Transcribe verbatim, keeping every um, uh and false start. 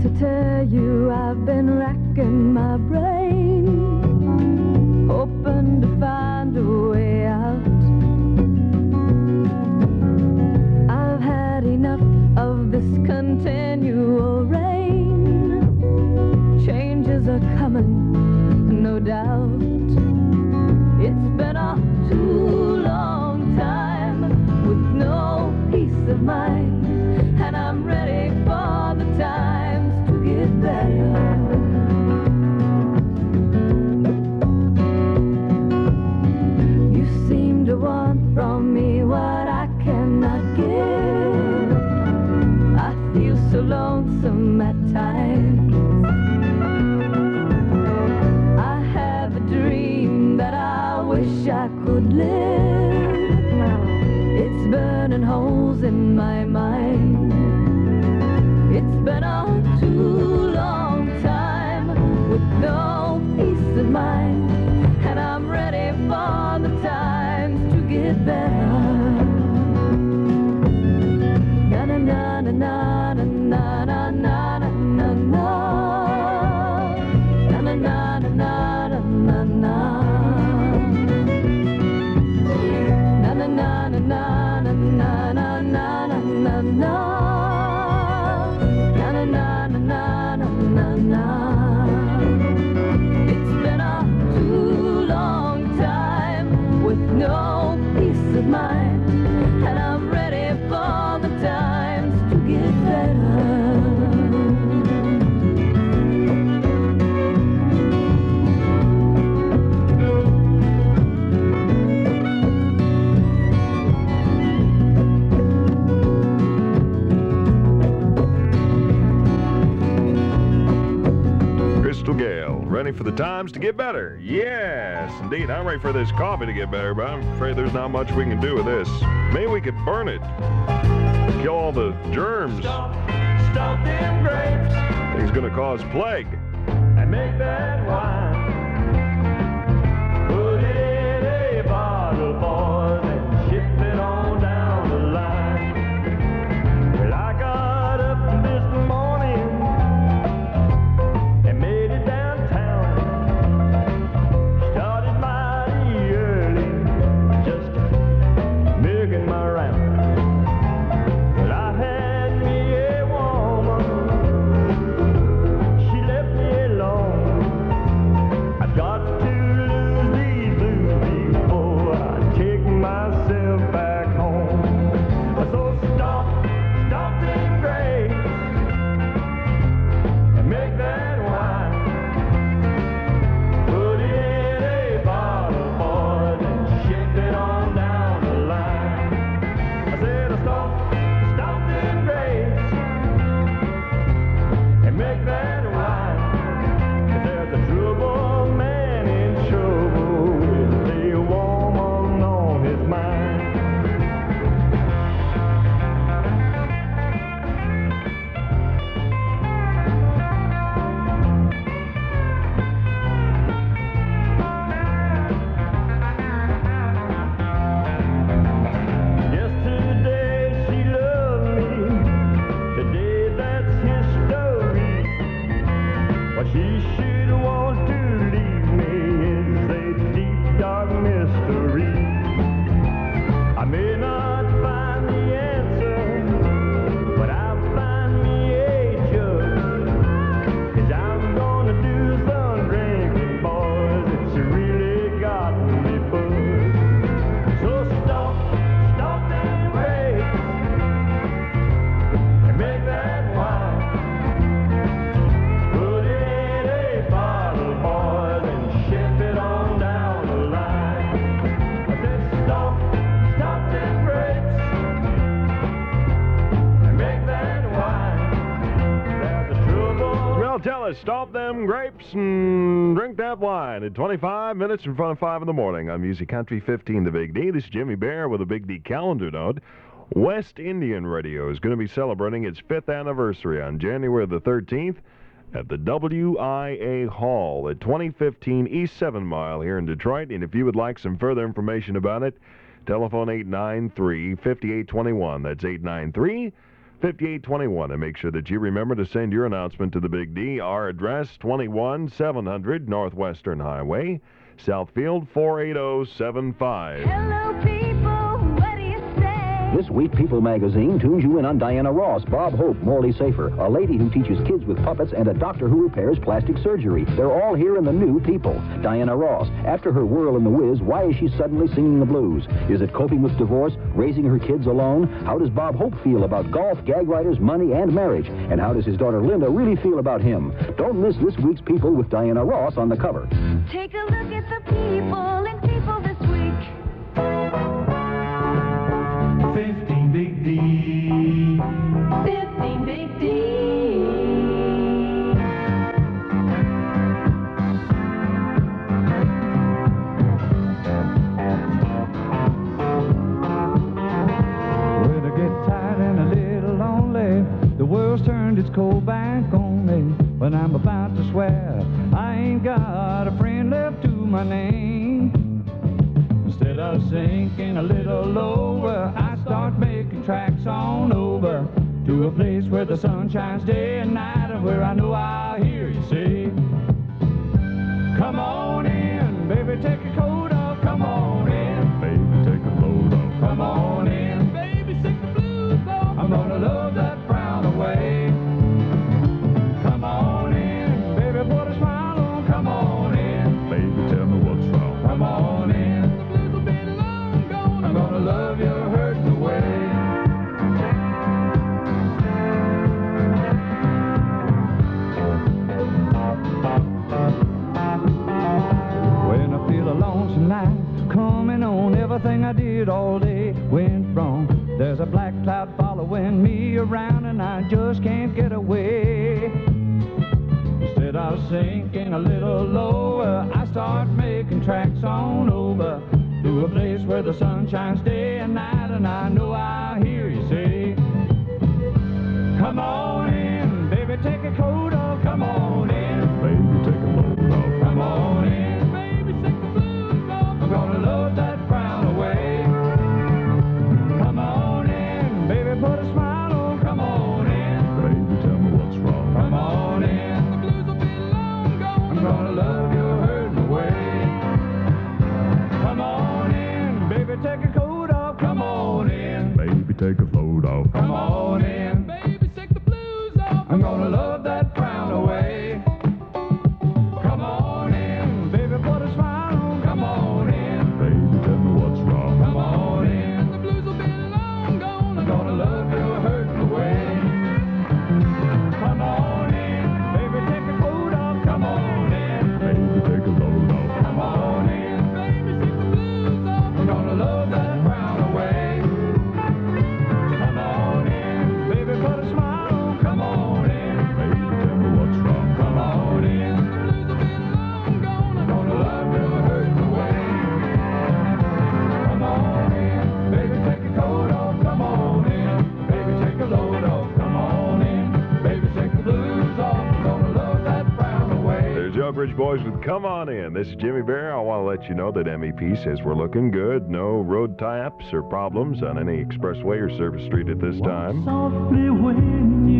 to tell you I've been racking my brain, hoping to find a way out. I've had enough of this continual rain. Changes are coming, no doubt. It's been a too long time with no peace of mind, and I'm ready for the times to get better. You seem to want from me what I cannot give. I feel so lonesome at times. I have a dream that I wish I could live. It's burning holes in my mind. It's been a too long time with no peace of mind, and I'm ready for the times to get better. Na na na na na na na na na na na na na na na na na. It's been a too long time with no peace of mind, and I'm ready for the times to get better. Crystal Gale, ready for the times to get better. Yes, indeed. I'm ready for this coffee to get better, but I'm afraid there's not much we can do with this. Maybe we could burn it. Kill all the germs. Stop, stop them grapes Things going to cause plague. and make that wine. Put it in a bottle, boys, and ship it on down the line. Well, I got up this morning and made it downtown. Started mighty early, just making my round. Well, I had me a woman, she left me alone. I've got to lose these blues before I take myself back home. So stop, stop them grapes and make that wine. Put it in a bottle, boys, and ship it on down the line. I said stop, stop them grapes and make that wine. There's a trouble man in trouble with a woman on his mind. Yesterday she loved me, today that's history. What she should want to leave me is a deep, dark mystery. I may not find the answer, but I'll find me a judge. 'Cause I'm gonna do some drinking, boys. It's really got me buzzed. So stop, stop them grapes and make that wine. Put it in a bottle, boys, and ship it on down the line. I said stop, stop them grapes and make that wine. There's a trouble. Well, tell us, stop them grapes and drink that wine. At twenty-five minutes in front of five in the morning on Music Country fifteen, the Big D. This is Jimmy Bear with a Big D calendar note. West Indian Radio is going to be celebrating its fifth anniversary on January the thirteenth at the W I A Hall at twenty fifteen East seven Mile here in Detroit. And if you would like some further information about it, telephone eight nine three, five eight two one. That's eight nine three, fifty-eight twenty-one. And make sure that you remember to send your announcement to the Big D. Our address, twenty-one seven hundred Northwestern Highway, Southfield four eight zero seven five. Hello, people, what do you say? This week, People magazine tunes you in on Diana Ross, Bob Hope, Morley Safer, a lady who teaches kids with puppets, and a doctor who repairs plastic surgery. They're all here in the new People. Diana Ross, after her whirl in the whiz, why is she suddenly singing the blues? Is it coping with divorce, raising her kids alone? How does Bob Hope feel about golf, gag writers, money, and marriage? And how does his daughter Linda really feel about him? Don't miss this week's People with Diana Ross on the cover. Take a look at the people in People this week. Fifteen Big D. Fifteen Big D. When I get tired and a little lonely, the world's turned its cold back on me. When I'm about to swear, I ain't got a friend left to my name. Instead of sinking a little lower, I start making tracks on over to a place where the sun shines day and night, and where I know I'll hear you say, come on in, baby, take your coat off, come on in, Baby, take a load off. come on in, baby, sing the blues off, I'm gonna love that frown away. Come on in, baby, put a smile on, come on in, Baby, tell me what's wrong. come on in, the blues will be long gone, I'm gonna love you hurting away. When I feel a lonesome night coming on, everything I did all day went wrong. There's a black cloud following me around, and I just can't get away. Instead of sinking a little lower, I start making tracks on over to a place where the sun shines day and night, and I know I'll hear you say, come on in, baby, take a coat off, come on in, Baby, take a load off. come on in, baby, sing the blues off, I'm gonna love that frown away. Come on in, baby, put a smile on, come on in, Baby, tell me what's wrong. come on in, the blues will be long gone, I'm gonna love you hurting away. Come on in, baby, take a coat off, come on in, Baby, take a load off. come on in, baby, take the blues off, I'm gonna love that frown away. Come on in, baby, put a smile on, come on in, Baby, tell me what's wrong. come on in, the blues will be long gone, I'm gonna love you hurting away. Come on in, baby, take a coat off, come on in, Baby, take a load off. come on in, baby, take the blues off, I'm gonna love that frown away. Come on in, baby, put a smile on, come on in, Baby, tell me what's wrong. come on in, the blues will be long gone, I'm gonna love you hurting away. Come on in, baby, take your coat off, come on in, baby, take a load off, come on in, baby, take the blues off, I'm gonna love that frown away. There's Oak Ridge Boys with Come On In. This is Jimmy Bear. I want to let you know that M E P says we're looking good. No road tie-ups or problems on any expressway or service street at this time. Softly when